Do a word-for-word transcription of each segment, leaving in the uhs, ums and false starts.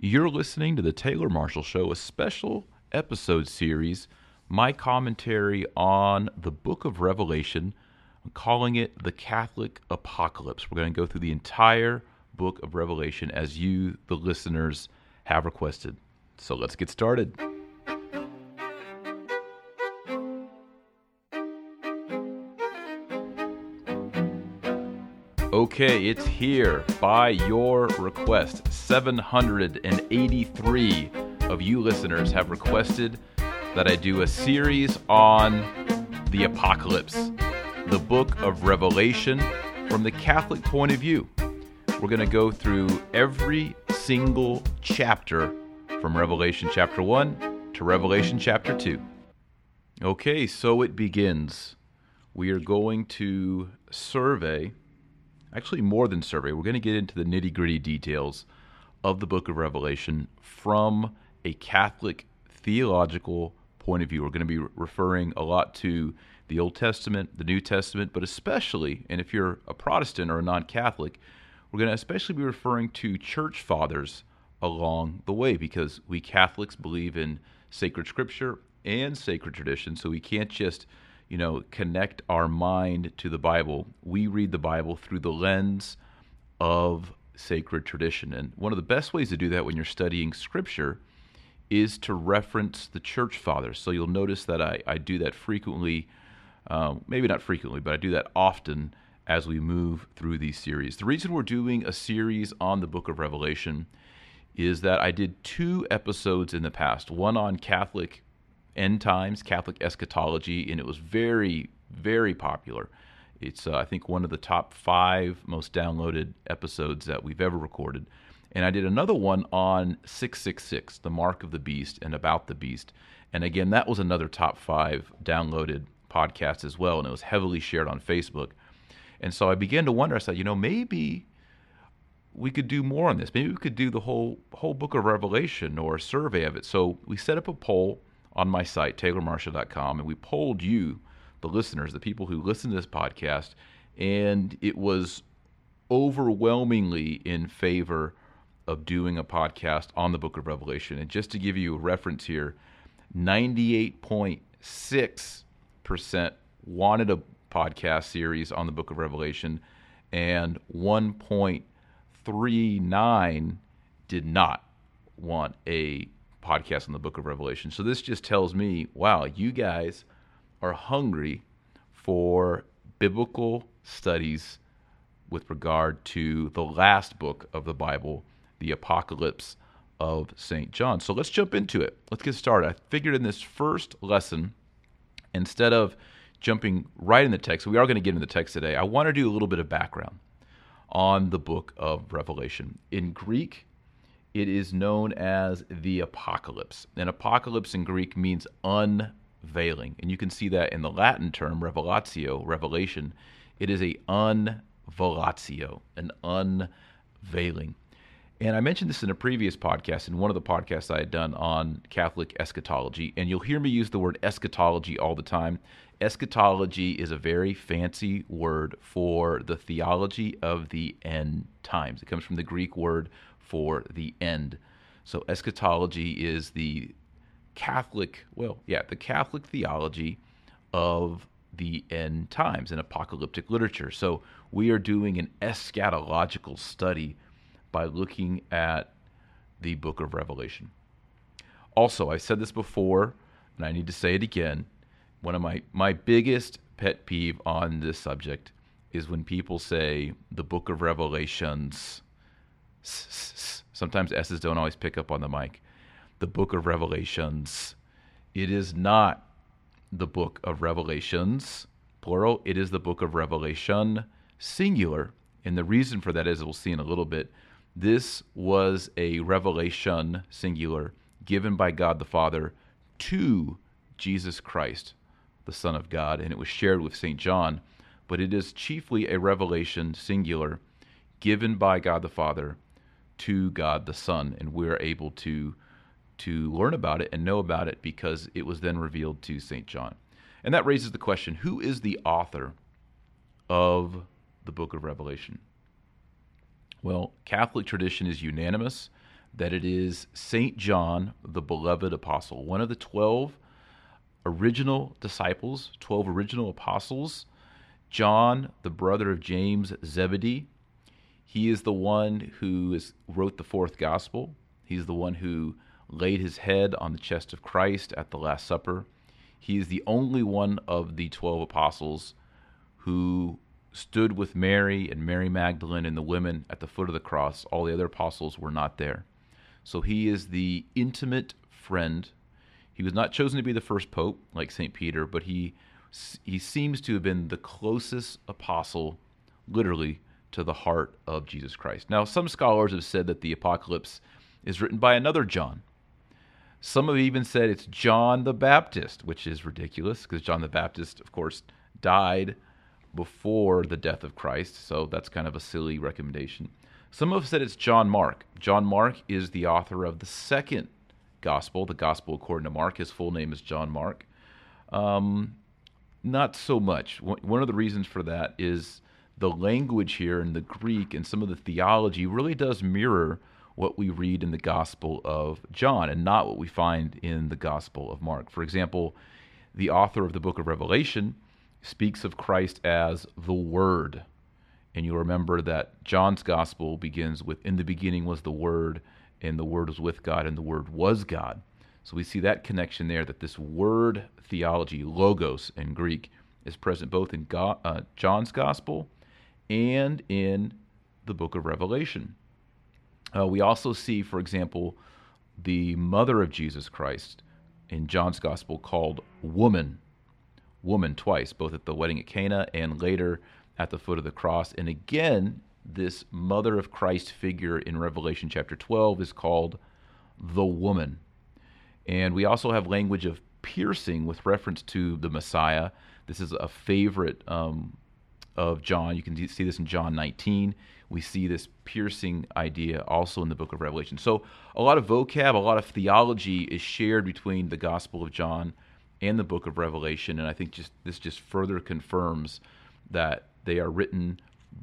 You're listening to the Taylor Marshall Show, a special episode series, my commentary on the book of Revelation. I'm calling it the Catholic Apocalypse. We're going to go through the entire book of Revelation as you, the listeners, have requested. So let's get started. Okay, it's here by your request. seven hundred eighty-three of you listeners have requested that I do a series on the Apocalypse, the book of Revelation, from the Catholic point of view. We're going to go through every single chapter from Revelation chapter one to Revelation chapter two. Okay, so it begins. We are going to survey Actually, more than survey. We're going to get into the nitty-gritty details of the book of Revelation from a Catholic theological point of view. We're going to be referring a lot to the Old Testament, the New Testament, but especially, and if you're a Protestant or a non-Catholic, we're going to especially be referring to church fathers along the way, because we Catholics believe in sacred scripture and sacred tradition, so we can't just you know, connect our mind to the Bible. We read the Bible through the lens of sacred tradition. And one of the best ways to do that when you're studying Scripture is to reference the church fathers. So you'll notice that I, I do that frequently, um, maybe not frequently, but I do that often as we move through these series. The reason we're doing a series on the book of Revelation is that I did two episodes in the past, one on Catholic end times, Catholic eschatology, and it was very, very popular. It's, uh, I think, one of the top five most downloaded episodes that we've ever recorded. And I did another one on six six six, the mark of the beast, and about the beast. And again, that was another top five downloaded podcast as well, and it was heavily shared on Facebook. And so I began to wonder, I said, you know, maybe we could do more on this. Maybe we could do the whole whole book of Revelation or a survey of it. So we set up a poll on my site, taylor marshall dot com, and we polled you, the listeners, the people who listen to this podcast, and it was overwhelmingly in favor of doing a podcast on the book of Revelation. And just to give you a reference here, ninety-eight point six percent wanted a podcast series on the book of Revelation, and one point three nine did not want a podcast on the book of Revelation. So this just tells me, wow, you guys are hungry for biblical studies with regard to the last book of the Bible, the Apocalypse of Saint John. So let's jump into it. Let's get started. I figured in this first lesson, instead of jumping right in the text, we are going to get into the text today, I want to do a little bit of background on the book of Revelation. In Greek, it is known as the Apocalypse. And apocalypse in Greek means unveiling. And you can see that in the Latin term, revelatio, revelation. It is a unvelatio, an unveiling. And I mentioned this in a previous podcast, in one of the podcasts I had done on Catholic eschatology. And you'll hear me use the word eschatology all the time. Eschatology is a very fancy word for the theology of the end times. It comes from the Greek word for the end. So eschatology is the Catholic, well, yeah, the Catholic theology of the end times in apocalyptic literature. So we are doing an eschatological study by looking at the book of Revelation. Also, I said this before, and I need to say it again. One of my, my biggest pet peeve on this subject is when people say the book of Revelations. Sometimes S's don't always pick up on the mic. The book of Revelations. It is not the book of Revelations, plural. It is the book of Revelation, singular. And the reason for that is, we'll see in a little bit, this was a revelation, singular, given by God the Father to Jesus Christ, the Son of God, and it was shared with Saint John. But it is chiefly a revelation, singular, given by God the Father to God the Son, and we're able to to learn about it and know about it because it was then revealed to Saint John. And that raises the question, who is the author of the book of Revelation? Well, Catholic tradition is unanimous that it is Saint John, the beloved apostle, one of the twelve original disciples, twelve original apostles. John, the brother of James, Zebedee, he is the one who is, wrote the fourth gospel. He's the one who laid his head on the chest of Christ at the Last Supper. He is the only one of the twelve apostles who stood with Mary and Mary Magdalene and the women at the foot of the cross. All the other apostles were not there. So he is the intimate friend. He was not chosen to be the first pope like Saint Peter, but he he seems to have been the closest apostle, literally, to the heart of Jesus Christ. Now, some scholars have said that the Apocalypse is written by another John. Some have even said it's John the Baptist, which is ridiculous because John the Baptist, of course, died before the death of Christ, so that's kind of a silly recommendation. Some have said it's John Mark. John Mark is the author of the second gospel, the Gospel according to Mark. His full name is John Mark. Um, not so much. One of the reasons for that is the language here in the Greek and some of the theology really does mirror what we read in the Gospel of John and not what we find in the Gospel of Mark. For example, the author of the book of Revelation speaks of Christ as the Word. And you'll remember that John's Gospel begins with, in the beginning was the Word, and the Word was with God, and the Word was God. So we see that connection there, that this word theology, logos in Greek, is present both in God, uh, John's Gospel and in the book of Revelation. Uh, we also see, for example, the mother of Jesus Christ in John's Gospel called woman, woman twice, both at the wedding at Cana and later at the foot of the cross. And again, this mother of Christ figure in Revelation chapter twelve is called the woman. And we also have language of piercing with reference to the Messiah. This is a favorite um, of John. You can see this in John nineteen. We see this piercing idea also in the book of Revelation. So a lot of vocab, a lot of theology is shared between the Gospel of John and the book of Revelation. And I think just this just further confirms that they are written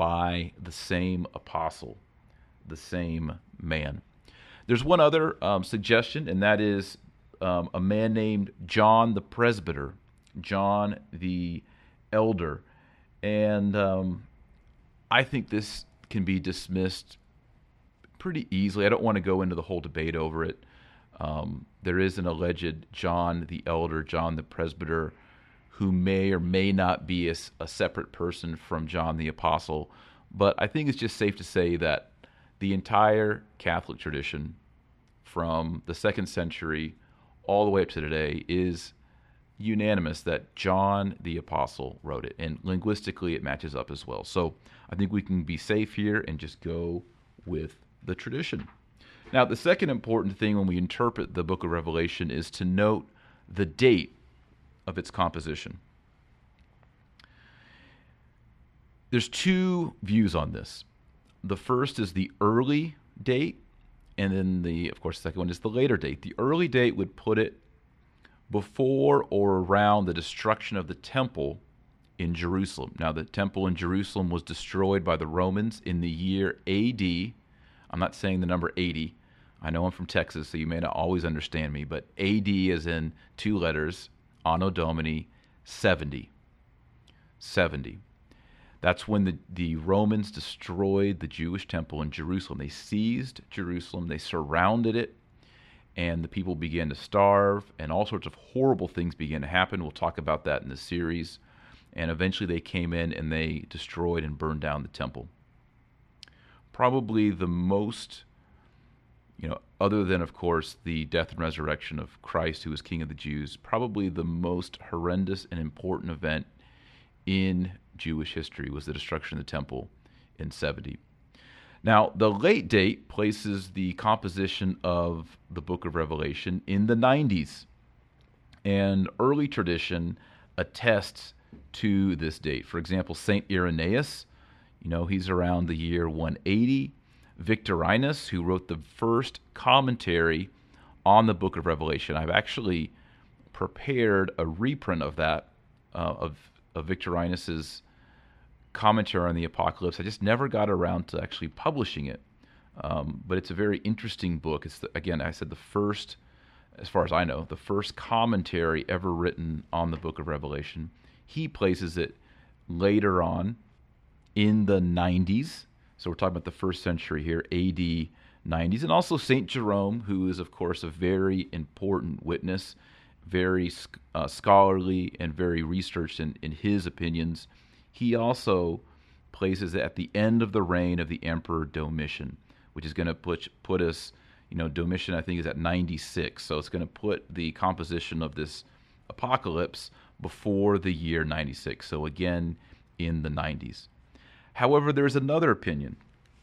by the same apostle, the same man. There's one other um, suggestion, and that is um, a man named John the Presbyter, John the Elder. And um, I think this can be dismissed pretty easily. I don't want to go into the whole debate over it. Um, there is an alleged John the Elder, John the Presbyter, who may or may not be a, a separate person from John the Apostle. But I think it's just safe to say that the entire Catholic tradition from the second century all the way up to today is unanimous that John the Apostle wrote it. And linguistically, it matches up as well. So I think we can be safe here and just go with the tradition. Now, the second important thing when we interpret the book of Revelation is to note the date of its composition. There's two views on this. The first is the early date, and then the, of course, the second one is the later date. The early date would put it before or around the destruction of the temple in Jerusalem. Now, the temple in Jerusalem was destroyed by the Romans in the year A D. I'm not saying the number eighty. I know I'm from Texas, so you may not always understand me, but A D is in two letters, Anno Domini, seventy. seventy. That's when the, the Romans destroyed the Jewish temple in Jerusalem. They seized Jerusalem, they surrounded it, and the people began to starve, and all sorts of horrible things began to happen. We'll talk about that in the series. And eventually they came in and they destroyed and burned down the temple. Probably the most, you know, other than, of course, the death and resurrection of Christ, who was King of the Jews, probably the most horrendous and important event in Jewish history was the destruction of the temple in seventy. Now, the late date places the composition of the book of Revelation in the nineties, and early tradition attests to this date. For example, Saint Irenaeus, you know, he's around the year one eighty. Victorinus, who wrote the first commentary on the book of Revelation. I've actually prepared a reprint of that, uh, of, of Victorinus's commentary on the Apocalypse. I just never got around to actually publishing it. Um, but it's a very interesting book. It's, the, again, I said the first, as far as I know, the first commentary ever written on the book of Revelation. He places it later on in the nineties. So we're talking about the first century here, A D nineties. And also Saint Jerome, who is, of course, a very important witness, very uh, scholarly and very researched in, in his opinions. He also places it at the end of the reign of the Emperor Domitian, which is going to put, put us, you know, Domitian, I think, is at ninety-six. So it's going to put the composition of this apocalypse before the year ninety-six. So again, in the nineties. However, there's another opinion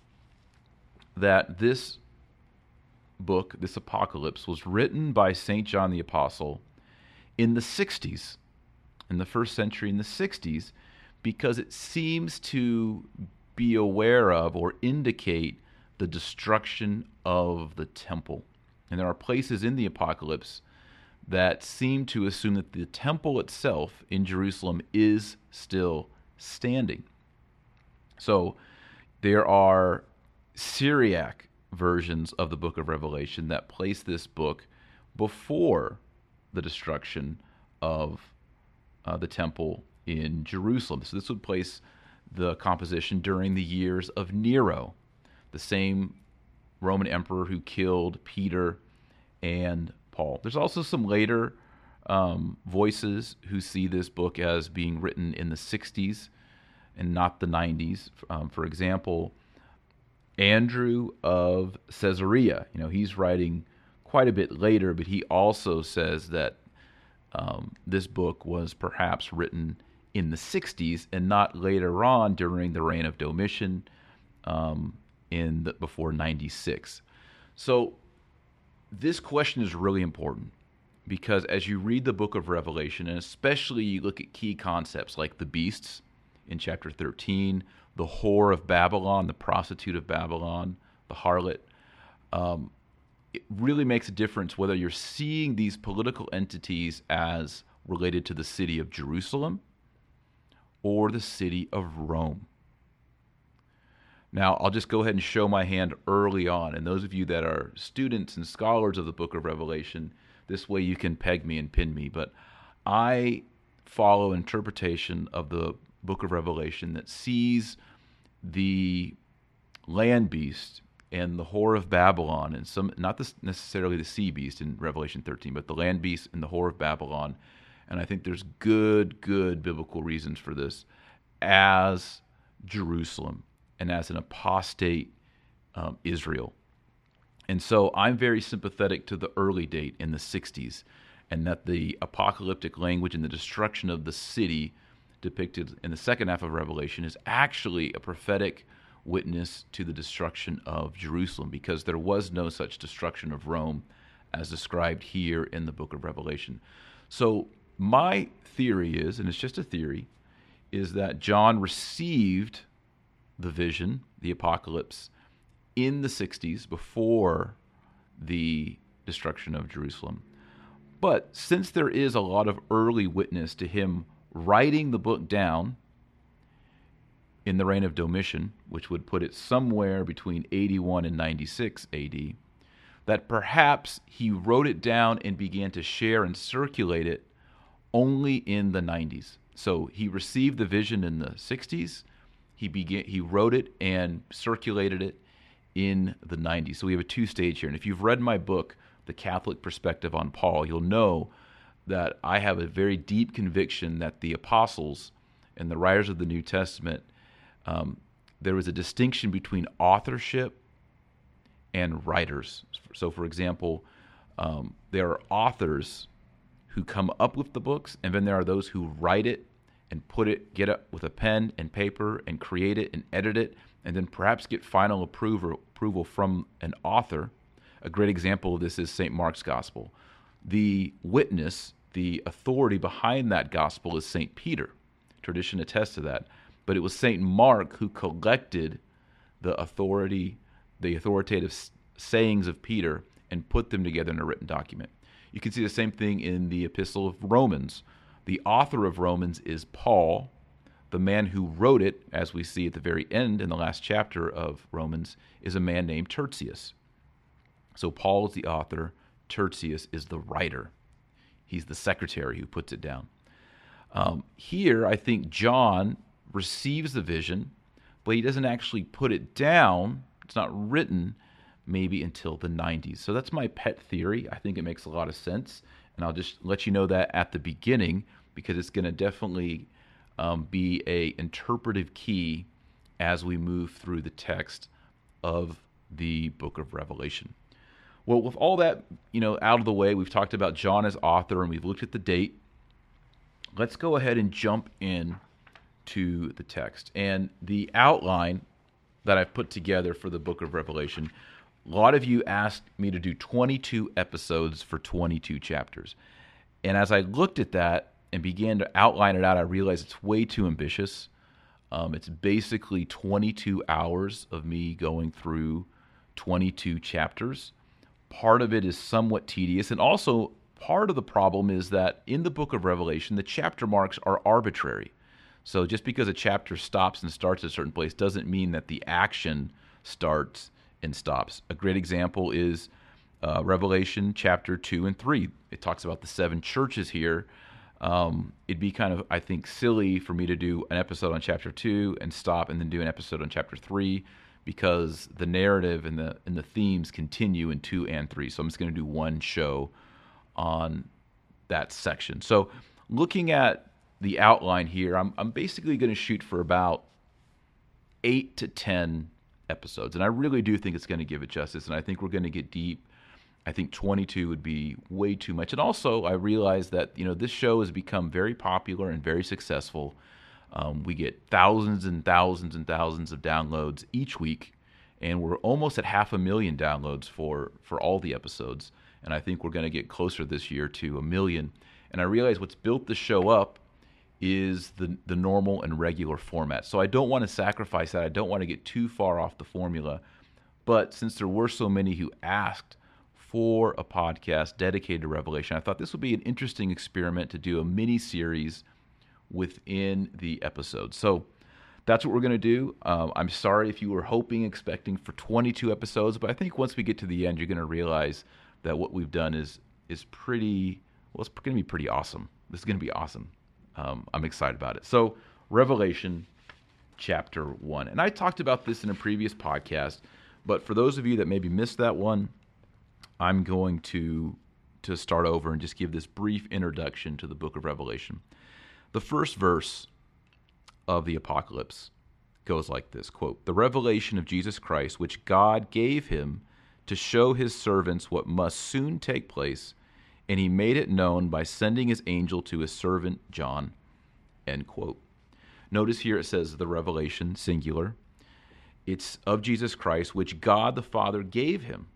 that this book, this apocalypse, was written by Saint John the Apostle in the sixties, in the first century, in the sixties, because it seems to be aware of or indicate the destruction of the temple. And there are places in the apocalypse that seem to assume that the temple itself in Jerusalem is still standing. So there are Syriac versions of the book of Revelation that place this book before the destruction of uh, the temple in Jerusalem. So this would place the composition during the years of Nero, the same Roman emperor who killed Peter and Paul. There's also some later um, voices who see this book as being written in the sixties and not the nineties. Um, for example, Andrew of Caesarea, you know, he's writing quite a bit later, but he also says that um, this book was perhaps written in the sixties and not later on during the reign of Domitian um, in the, before ninety-six. So this question is really important because as you read the book of Revelation, and especially you look at key concepts like the beasts in chapter thirteen, the whore of Babylon, the prostitute of Babylon, the harlot, um, it really makes a difference whether you're seeing these political entities as related to the city of Jerusalem or the city of Rome. Now, I'll just go ahead and show my hand early on. And those of you that are students and scholars of the book of Revelation, this way you can peg me and pin me. But I follow interpretation of the book of Revelation that sees the land beast and the whore of Babylon, and some, not this, necessarily the sea beast in Revelation thirteen, but the land beast and the whore of Babylon. And I think there's good, good biblical reasons for this as Jerusalem and as an apostate um, Israel. And so I'm very sympathetic to the early date in the sixties, and that the apocalyptic language and the destruction of the city depicted in the second half of Revelation is actually a prophetic witness to the destruction of Jerusalem, because there was no such destruction of Rome as described here in the book of Revelation. So my theory is, and it's just a theory, is that John received the vision, the apocalypse, in the sixties before the destruction of Jerusalem. But since there is a lot of early witness to him writing the book down in the reign of Domitian, which would put it somewhere between eighty-one and ninety-six A D, that perhaps he wrote it down and began to share and circulate it only in the nineties. So he received the vision in the sixties, he began, he wrote it and circulated it in the nineties. So we have a two-stage here. And if you've read my book, The Catholic Perspective on Paul, you'll know that I have a very deep conviction that the apostles and the writers of the New Testament, um, there was a distinction between authorship and writers. So, for example, um, there are authors who come up with the books, and then there are those who write it and put it, get it with a pen and paper and create it and edit it, and then perhaps get final approval, approval from an author. A great example of this is Saint Mark's Gospel. The witness, the authority behind that gospel is Saint Peter. Tradition attests to that. But it was Saint Mark who collected the authority, the authoritative sayings of Peter and put them together in a written document. You can see the same thing in the Epistle of Romans. The author of Romans is Paul, the man who wrote it, as we see at the very end in the last chapter of Romans, is a man named Tertius. So Paul is the author, Tertius is the writer. He's the secretary who puts it down. Um, here, I think John receives the vision, but he doesn't actually put it down. It's not written maybe until the nineties. So that's my pet theory. I think it makes a lot of sense, and I'll just let you know that at the beginning because it's going to definitely um, be a interpretive key as we move through the text of the book of Revelation. Well, with all that, you know, out of the way, we've talked about John as author and we've looked at the date. Let's go ahead and jump in to the text. And the outline that I've put together for the book of Revelation, a lot of you asked me to do twenty-two episodes for twenty-two chapters. And as I looked at that and began to outline it out, I realized it's way too ambitious. Um, it's basically twenty-two hours of me going through twenty-two chapters. Part of it is somewhat tedious, and also part of the problem is that in the book of Revelation, the chapter marks are arbitrary. So just because a chapter stops and starts at a certain place doesn't mean that the action starts and stops. A great example is uh, Revelation chapter two and three. It talks about the seven churches here. Um, it'd be kind of, I think, silly for me to do an episode on chapter two and stop and then do an episode on chapter three because the narrative and the and the themes continue in two and three. So I'm just going to do one show on that section. So looking at the outline here, I'm I'm basically going to shoot for about eight to ten episodes, and I really do think it's going to give it justice, and I think we're going to get deep. I think twenty-two would be way too much. And also, I realize that, you know, this show has become very popular and very successful. Um, we get thousands and thousands and thousands of downloads each week, and we're almost at half a million downloads for, for all the episodes. And I think we're going to get closer this year to a million. And I realize what's built the show up is the the normal and regular format. So I don't want to sacrifice that. I don't want to get too far off the formula. But since there were so many who asked for a podcast dedicated to Revelation, I thought this would be an interesting experiment to do a mini-series within the episode. So that's what we're going to do. Um, I'm sorry if you were hoping, expecting for twenty-two episodes, but I think once we get to the end, you're going to realize that what we've done is is pretty, well, it's going to be pretty awesome. This is going to be awesome. Um, I'm excited about it. So Revelation chapter one. And I talked about this in a previous podcast, but for those of you that maybe missed that one, I'm going to to start over and just give this brief introduction to the book of Revelation. The first verse of the Apocalypse goes like this, quote, "The revelation of Jesus Christ, which God gave him to show his servants what must soon take place, and he made it known by sending his angel to his servant John," end quote. Notice here it says the revelation, singular. It's of Jesus Christ, which God the Father gave him.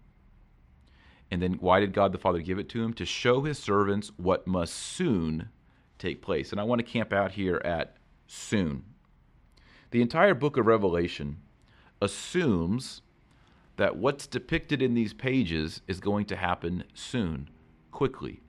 And then why did God the Father give it to him? To show his servants what must soon take place. And I want to camp out here at soon. The entire book of Revelation assumes that what's depicted in these pages is going to happen soon, quickly.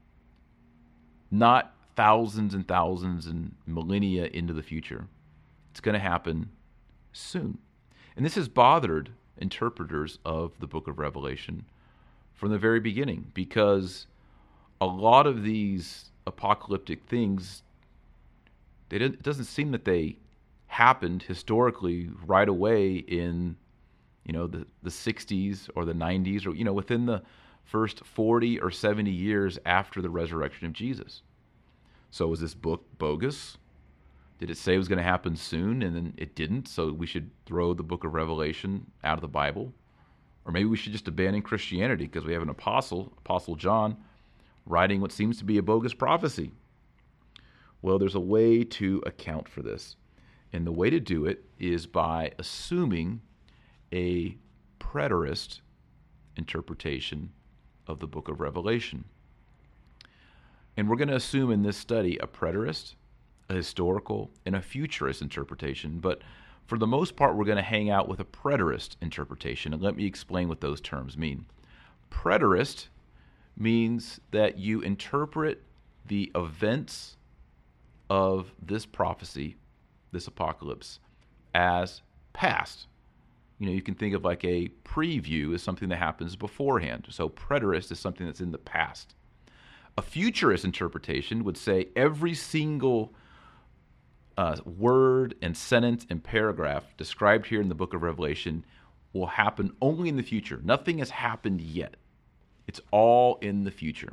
Not thousands and thousands and millennia into the future. It's going to happen soon. And this has bothered interpreters of the book of Revelation from the very beginning, because a lot of these apocalyptic things, they didn't, it doesn't seem that they happened historically right away in, you know, the, the sixties or the nineties, or, you know, within the first forty or seventy years after the resurrection of Jesus. So was this book bogus? Did it say it was going to happen soon and then it didn't, so we should throw the book of Revelation out of the Bible? Or maybe we should just abandon Christianity because we have an apostle, Apostle John, writing what seems to be a bogus prophecy. Well, there's a way to account for this. And the way to do it is by assuming a preterist interpretation of the book of Revelation. And we're going to assume in this study a preterist, a historical, and a futurist interpretation. But for the most part, we're going to hang out with a preterist interpretation. And let me explain what those terms mean. Preterist means that you interpret the events of this prophecy this apocalypse as past. You know, you can think of like a preview as something that happens beforehand. So preterist is something that's in the past. A futurist interpretation would say every single uh, word and sentence and paragraph described here in the book of Revelation will happen only in the future. Nothing has happened yet. It's all in the future.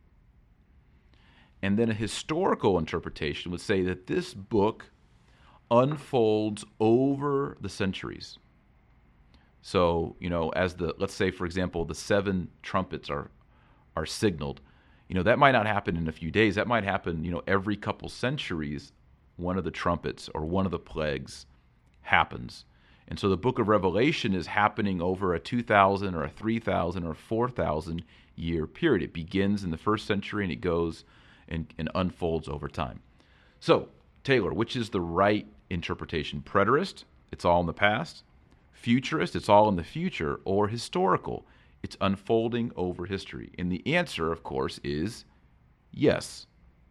And then a historical interpretation would say that this book unfolds over the centuries. So, you know, as the, let's say, for example, the seven trumpets are are signaled, you know, that might not happen in a few days. That might happen, you know, every couple centuries, one of the trumpets or one of the plagues happens. And so the book of Revelation is happening over a two thousand or a three thousand or four thousand year period. It begins in the first century and it goes and, and unfolds over time. So, Taylor, which is the right interpretation? Preterist, it's all in the past. Futurist, it's all in the future. Or historical, it's unfolding over history. And the answer, of course, is yes,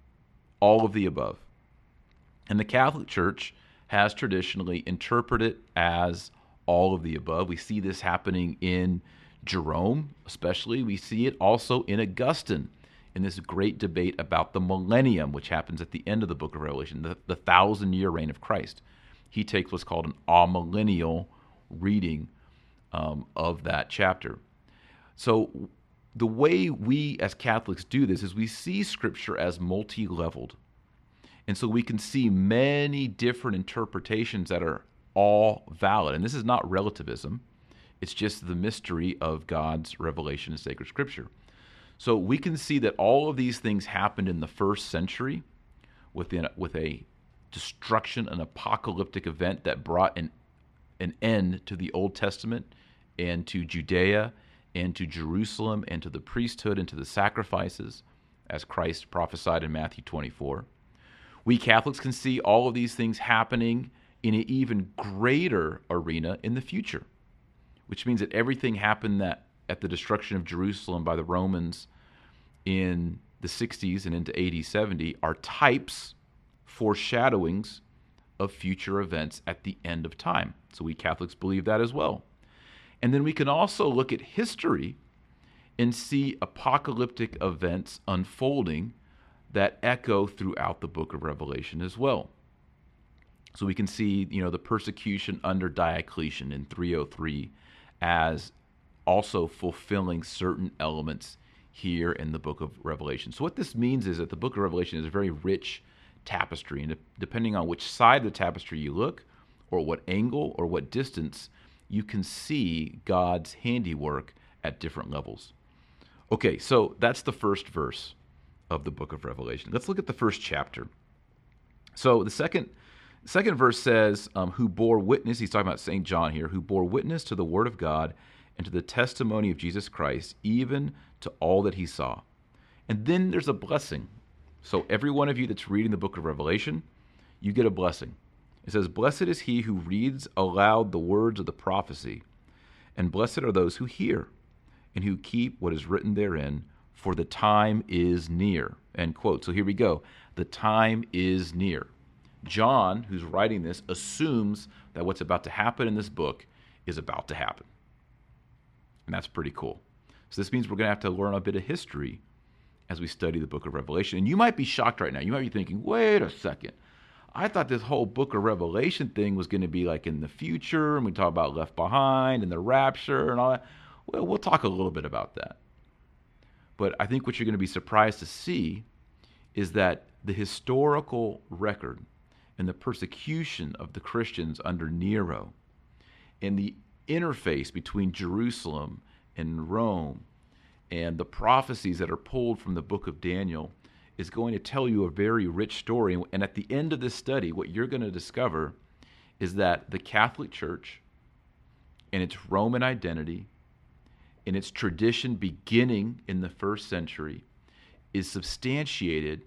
all of the above. And the Catholic Church has traditionally interpreted it as all of the above. We see this happening in Jerome, especially. We see it also in Augustine, in this great debate about the millennium, which happens at the end of the book of Revelation, the, the thousand-year reign of Christ. He takes what's called an amillennial reading um, of that chapter. So the way we as Catholics do this is we see Scripture as multi-leveled. And so we can see many different interpretations that are all valid. And this is not relativism. It's just the mystery of God's revelation in sacred Scripture. So we can see that all of these things happened in the first century within, with a destruction, an apocalyptic event that brought an, an end to the Old Testament and to Judea and to Jerusalem and to the priesthood and to the sacrifices, as Christ prophesied in Matthew twenty-four. We Catholics can see all of these things happening in an even greater arena in the future, which means that everything happened that at the destruction of Jerusalem by the Romans in the sixties and into A D seventy are types, foreshadowings of future events at the end of time. So we Catholics believe that as well. And then we can also look at history and see apocalyptic events unfolding that echo throughout the book of Revelation as well. So we can see, you know, the persecution under Diocletian in three oh three as also fulfilling certain elements here in the book of Revelation. So what this means is that the book of Revelation is a very rich tapestry, and depending on which side of the tapestry you look, or what angle or what distance, you can see God's handiwork at different levels. Okay, so that's the first verse of the book of Revelation. Let's look at the first chapter. So the second second verse says, um, who bore witness, he's talking about Saint John here, who bore witness to the word of God and to the testimony of Jesus Christ, even to all that he saw. And then there's a blessing. So every one of you that's reading the book of Revelation, you get a blessing. It says, blessed is he who reads aloud the words of the prophecy, and blessed are those who hear and who keep what is written therein, for the time is near. End quote. So here we go. The time is near. John, who's writing this, assumes that what's about to happen in this book is about to happen. And that's pretty cool. So this means we're going to have to learn a bit of history as we study the book of Revelation. And you might be shocked right now. You might be thinking, wait a second. I thought this whole book of Revelation thing was going to be like in the future, and we talk about left behind and the rapture and all that. Well, we'll talk a little bit about that. But I think what you're going to be surprised to see is that the historical record and the persecution of the Christians under Nero and the interface between Jerusalem and Rome and the prophecies that are pulled from the book of Daniel is going to tell you a very rich story. And at the end of this study, what you're going to discover is that the Catholic Church and its Roman identity and its tradition beginning in the first century is substantiated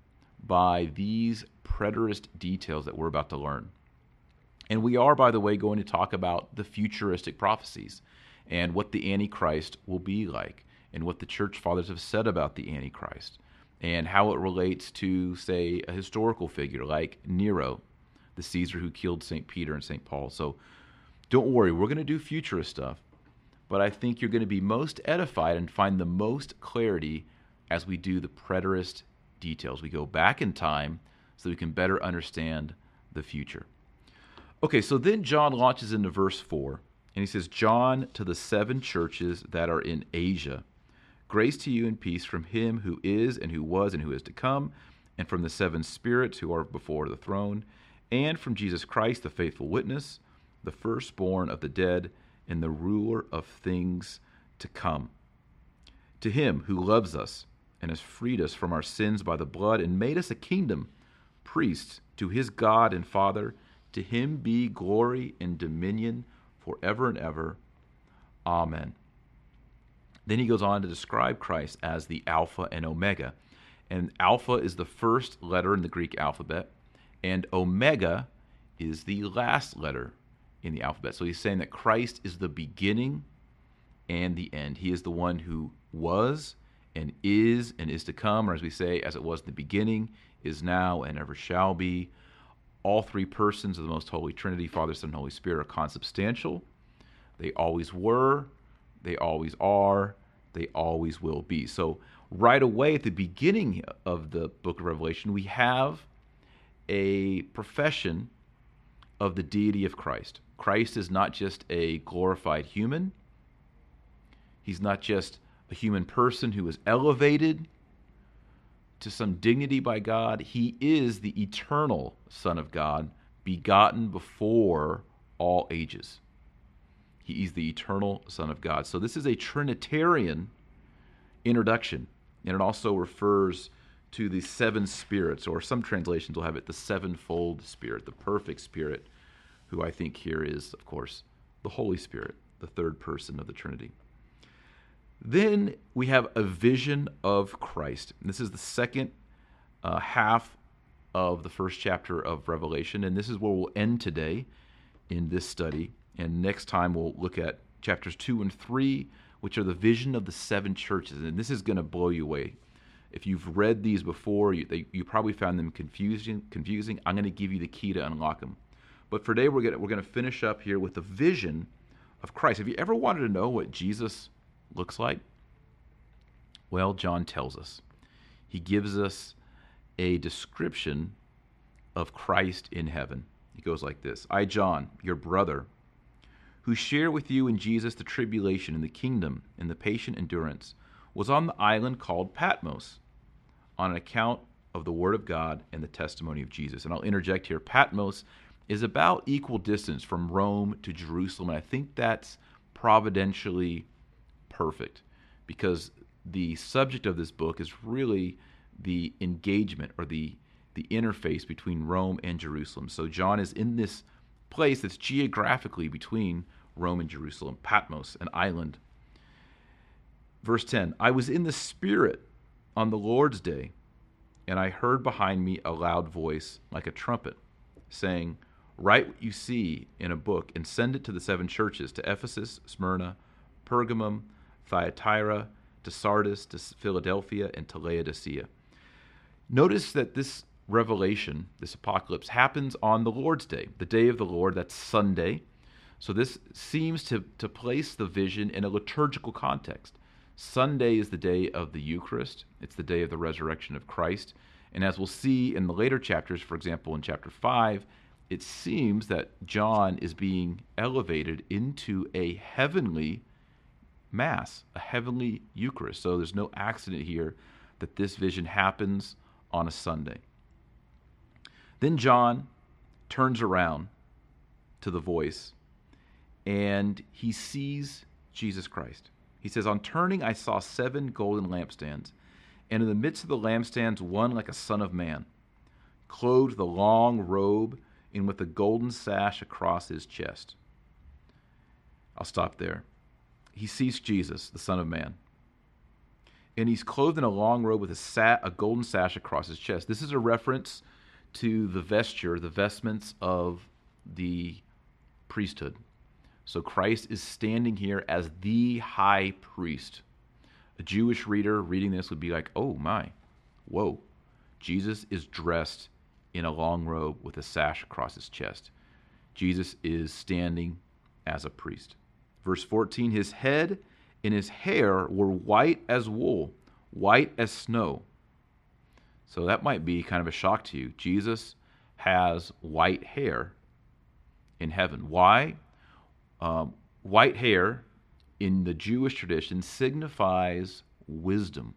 by these preterist details that we're about to learn. And we are, by the way, going to talk about the futuristic prophecies and what the Antichrist will be like and what the church fathers have said about the Antichrist and how it relates to, say, a historical figure like Nero, the Caesar who killed Saint Peter and Saint Paul. So don't worry, we're going to do futurist stuff, but I think you're going to be most edified and find the most clarity as we do the preterist details. We go back in time so we can better understand the future. Okay, so then John launches into verse four, and he says, John to the seven churches that are in Asia, grace to you and peace from him who is and who was and who is to come, and from the seven spirits who are before the throne, and from Jesus Christ, the faithful witness, the firstborn of the dead, and the ruler of things to come. To him who loves us and has freed us from our sins by the blood and made us a kingdom, priests to his God and Father, to him be glory and dominion forever and ever. Amen. Then he goes on to describe Christ as the Alpha and Omega. And Alpha is the first letter in the Greek alphabet, and Omega is the last letter in the alphabet. So he's saying that Christ is the beginning and the end. He is the one who was and is and is to come, or as we say, as it was in the beginning, is now, and ever shall be. All three persons of the most holy Trinity, Father, Son, and Holy Spirit, are consubstantial. They always were, they always are, they always will be. So right away at the beginning of the book of Revelation, we have a profession of the deity of Christ. Christ is not just a glorified human. He's not just a human person who is elevated to some dignity by God. He is the eternal Son of God, begotten before all ages. He is the eternal Son of God. So this is a Trinitarian introduction, and it also refers to the seven spirits, or some translations will have it the sevenfold Spirit, the perfect Spirit, who I think here is, of course, the Holy Spirit, the third person of the Trinity. Then we have a vision of Christ. And this is the second uh, half of the first chapter of Revelation, and this is where we'll end today in this study. And next time we'll look at chapters two and three, which are the vision of the seven churches. And this is going to blow you away. If you've read these before, you, they, you probably found them confusing. Confusing. I'm going to give you the key to unlock them. But for today, we're going we're going to finish up here with the vision of Christ. Have you ever wanted to know what Jesus looks like? Well, John tells us. He gives us a description of Christ in heaven. He goes like this: I, John, your brother, who share with you in Jesus the tribulation and the kingdom and the patient endurance, was on the island called Patmos on an account of the word of God and the testimony of Jesus. And I'll interject here, Patmos is about equal distance from Rome to Jerusalem, and I think that's providentially perfect, because the subject of this book is really the engagement or the, the interface between Rome and Jerusalem. So John is in this place that's geographically between Rome and Jerusalem, Patmos, an island. Verse ten, I was in the Spirit on the Lord's day, and I heard behind me a loud voice like a trumpet, saying, write what you see in a book and send it to the seven churches, to Ephesus, Smyrna, Pergamum, Thyatira, to Sardis, to Philadelphia, and to Laodicea. Notice that this revelation, this apocalypse, happens on the Lord's day, the day of the Lord. That's Sunday. So this seems to, to place the vision in a liturgical context. Sunday is the day of the Eucharist. It's the day of the resurrection of Christ. And as we'll see in the later chapters, for example, in chapter five, it seems that John is being elevated into a heavenly Mass, a heavenly Eucharist. So there's no accident here that this vision happens on a Sunday. Then John turns around to the voice, and he sees Jesus Christ. He says, on turning, I saw seven golden lampstands, and in the midst of the lampstands, one like a son of man, clothed with a long robe and with a golden sash across his chest. I'll stop there. He sees Jesus, the Son of Man, and he's clothed in a long robe with a, sa- a golden sash across his chest. This is a reference to the vesture, the vestments of the priesthood. So Christ is standing here as the high priest. A Jewish reader reading this would be like, oh my, whoa, Jesus is dressed in a long robe with a sash across his chest. Jesus is standing as a priest. Verse fourteen, his head and his hair were white as wool, white as snow. So that might be kind of a shock to you. Jesus has white hair in heaven. Why? Um, white hair in the Jewish tradition signifies wisdom.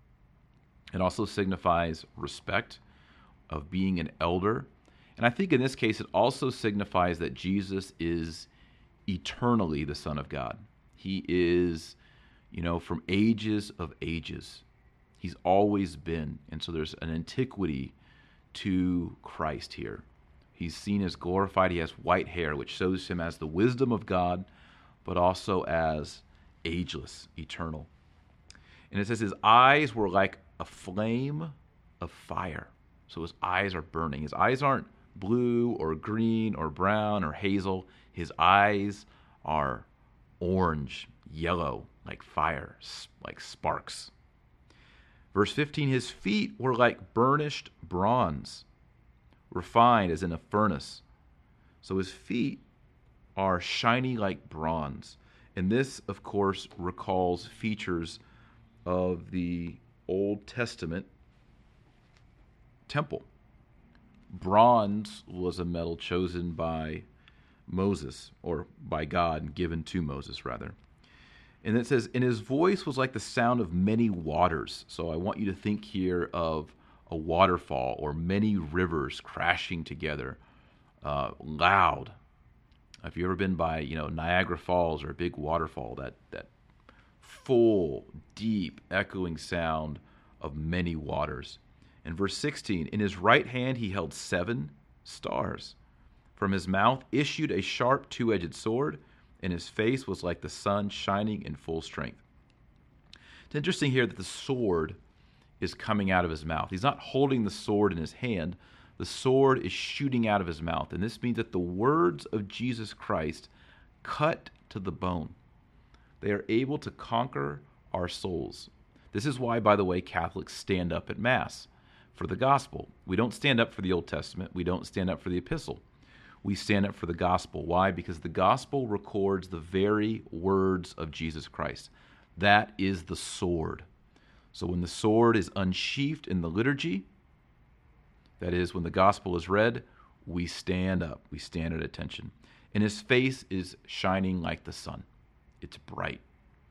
It also signifies respect of being an elder. And I think in this case, it also signifies that Jesus is eternally the Son of God. He is, you know, from ages of ages. He's always been. And so there's an antiquity to Christ here. He's seen as glorified. He has white hair, which shows him as the wisdom of God, but also as ageless, eternal. And it says his eyes were like a flame of fire. So his eyes are burning. His eyes aren't blue or green or brown or hazel. His eyes are orange, yellow, like fire, like sparks. Verse fifteen, his feet were like burnished bronze, refined as in a furnace. So his feet are shiny like bronze. And this, of course, recalls features of the Old Testament temple. Bronze was a metal chosen by Moses, or by God, and given to Moses, rather. And it says, and his voice was like the sound of many waters. So I want you to think here of a waterfall or many rivers crashing together, uh, loud. Have you ever been by, you know, Niagara Falls or a big waterfall? That that full, deep, echoing sound of many waters. In verse sixteen, in his right hand he held seven stars. From his mouth issued a sharp two-edged sword, and his face was like the sun shining in full strength. It's interesting here that the sword is coming out of his mouth. He's not holding the sword in his hand. The sword is shooting out of his mouth. And this means that the words of Jesus Christ cut to the bone. They are able to conquer our souls. This is why, by the way, Catholics stand up at Mass for the gospel. We don't stand up for the Old Testament. We don't stand up for the epistle. We stand up for the gospel. Why? Because the gospel records the very words of Jesus Christ. That is the sword. So when the sword is unsheathed in the liturgy, that is, when the gospel is read, we stand up. We stand at attention. And his face is shining like the sun. It's bright.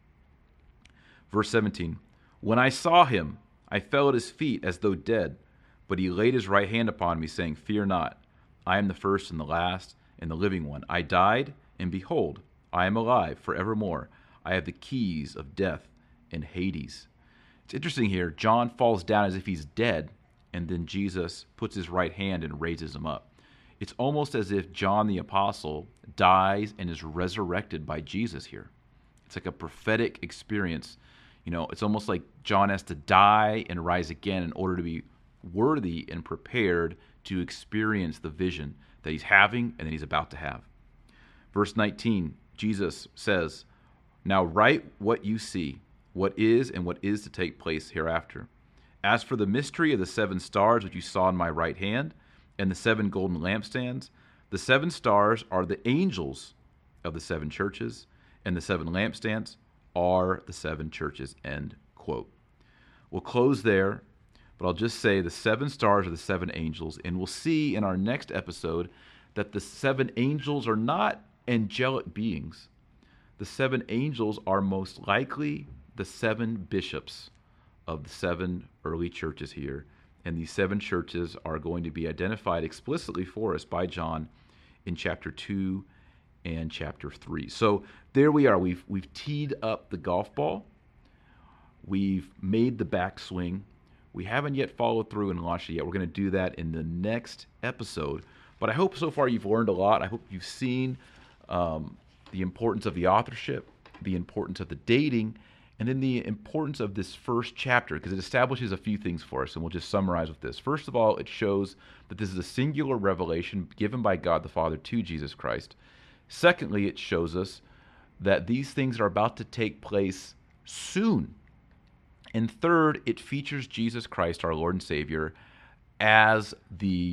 Verse seventeen, when I saw him, I fell at his feet as though dead, but he laid his right hand upon me, saying, fear not. I am the first and the last and the living one. I died, and behold, I am alive forevermore. I have the keys of death and Hades. It's interesting here. John falls down as if he's dead, and then Jesus puts his right hand and raises him up. It's almost as if John the Apostle dies and is resurrected by Jesus here. It's like a prophetic experience. You know, it's almost like John has to die and rise again in order to be worthy and prepared to experience the vision that he's having and that he's about to have. Verse nineteen, Jesus says, now write what you see, what is and what is to take place hereafter. As for the mystery of the seven stars which you saw in my right hand, and the seven golden lampstands, the seven stars are the angels of the seven churches, and the seven lampstands are the seven churches. End quote. We'll close there, but I'll just say the seven stars are the seven angels, and we'll see in our next episode that the seven angels are not angelic beings. The seven angels are most likely the seven bishops of the seven early churches here. And these seven churches are going to be identified explicitly for us by John in chapter two and chapter three. So there we are. We've we've teed up the golf ball. We've made the backswing. We haven't yet followed through and launched it yet. We're going to do that in the next episode. But I hope so far you've learned a lot. I hope you've seen um, the importance of the authorship, the importance of the dating, and then the importance of this first chapter, because it establishes a few things for us, and we'll just summarize with this. First of all, it shows that this is a singular revelation given by God the Father to Jesus Christ. Secondly, it shows us that these things are about to take place soon. And third, it features Jesus Christ, our Lord and Savior, as the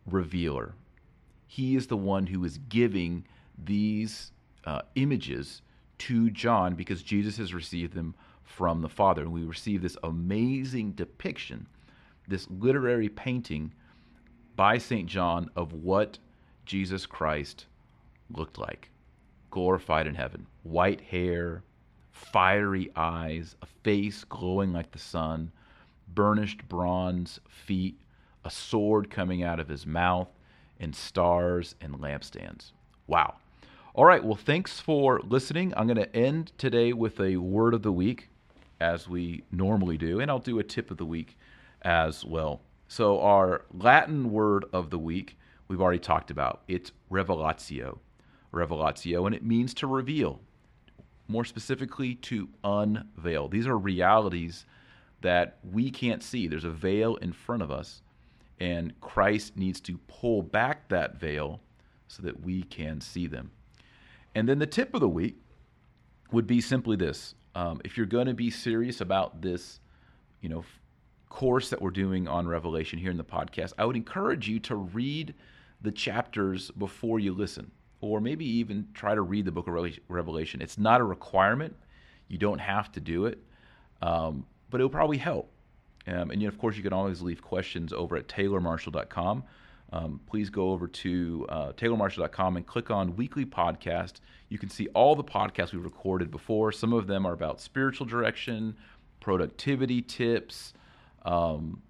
revealer. He is the one who is giving these uh, images to John because Jesus has received them from the Father. And we receive this amazing depiction, this literary painting by Saint John of what Jesus Christ looked like, glorified in heaven. White hair, fiery eyes, a face glowing like the sun, burnished bronze feet, a sword coming out of his mouth, and stars and lampstands. Wow. All right, well, thanks for listening. I'm going to end today with a word of the week, as we normally do, and I'll do a tip of the week as well. So our Latin word of the week, we've already talked about. It's revelatio. Revelatio, and it means to reveal. More specifically, to unveil. These are realities that we can't see. There's a veil in front of us, and Christ needs to pull back that veil so that we can see them. And then the tip of the week would be simply this. Um, if you're going to be serious about this, you know, course that we're doing on Revelation here in the podcast, I would encourage you to read the chapters before you listen, or maybe even try to read the book of Revelation. It's not a requirement. You don't have to do it, um, but it'll probably help. Um, and, you know, of course, you can always leave questions over at taylor marshall dot com. Um, please go over to uh, taylor marshall dot com and click on Weekly Podcast. You can see all the podcasts we've recorded before. Some of them are about spiritual direction, productivity tips, um,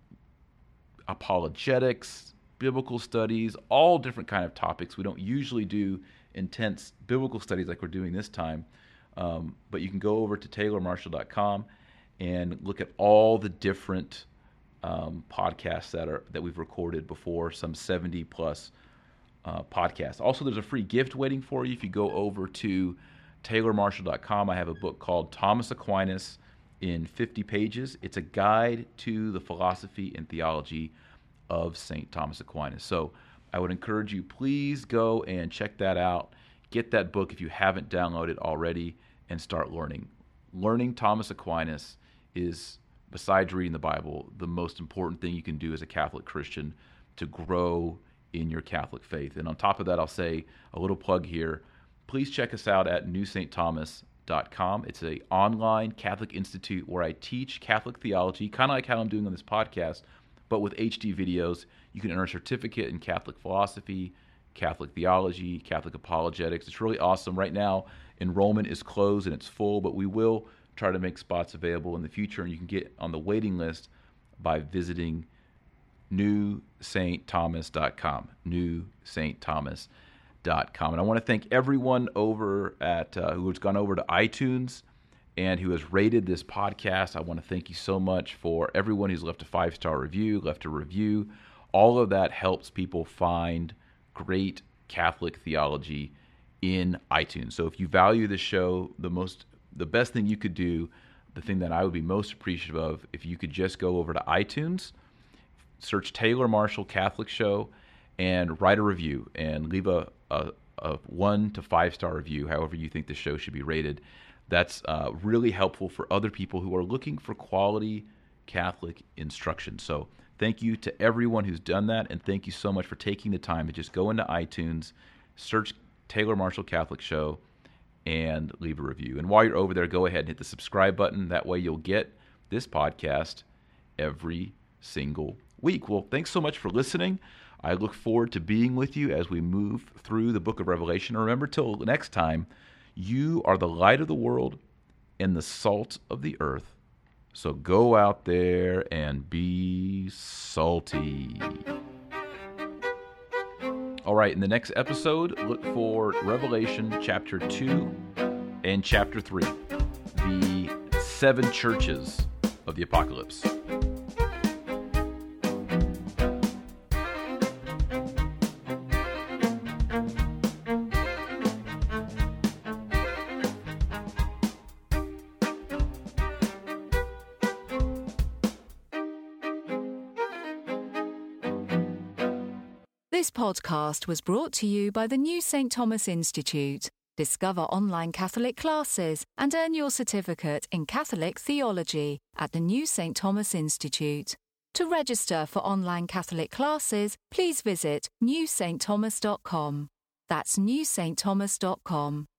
apologetics, biblical studies, all different kind of topics. We don't usually do intense biblical studies like we're doing this time, um, but you can go over to taylor marshall dot com and look at all the different um, podcasts that are that we've recorded before, some seventy plus uh, podcasts. Also, there's a free gift waiting for you if you go over to taylor marshall dot com. I have a book called Thomas Aquinas in fifty pages. It's a guide to the philosophy and theology of Saint Thomas Aquinas. So I would encourage you, please go and check that out. Get that book if you haven't downloaded already and start learning. Learning Thomas Aquinas is, besides reading the Bible, the most important thing you can do as a Catholic Christian to grow in your Catholic faith. And on top of that, I'll say a little plug here. Please check us out at new saint thomas dot com. It's an online Catholic institute where I teach Catholic theology, kind of like how I'm doing on this podcast, but with H D videos. You can earn a certificate in Catholic philosophy, Catholic theology, Catholic apologetics. It's really awesome. Right now, enrollment is closed and it's full, but we will try to make spots available in the future, and you can get on the waiting list by visiting new saint thomas dot com, new saint thomas dot com. And I want to thank everyone over at uh, who has gone over to iTunes and who has rated this podcast. I want to thank you so much for everyone who's left a five-star review, left a review. All of that helps people find great Catholic theology in iTunes. So if you value the show, the most the best thing you could do, the thing that I would be most appreciative of, if you could just go over to iTunes, search Taylor Marshall Catholic Show, and write a review and leave a, a, a one to five star review, however you think the show should be rated. That's uh, really helpful for other people who are looking for quality Catholic instruction. So thank you to everyone who's done that, and thank you so much for taking the time to just go into iTunes, search Taylor Marshall Catholic Show, and leave a review. And while you're over there, go ahead and hit the subscribe button. That way you'll get this podcast every single week. Well, thanks so much for listening. I look forward to being with you as we move through the book of Revelation. And remember, till next time, you are the light of the world and the salt of the earth. So go out there and be salty. All right, in the next episode, look for Revelation chapter two and chapter three, the seven churches of the apocalypse. This podcast was brought to you by the New Saint Thomas Institute. Discover online Catholic classes and earn your certificate in Catholic theology at the New Saint Thomas Institute. To register for online Catholic classes, please visit new st thomas dot com. That's new st thomas dot com.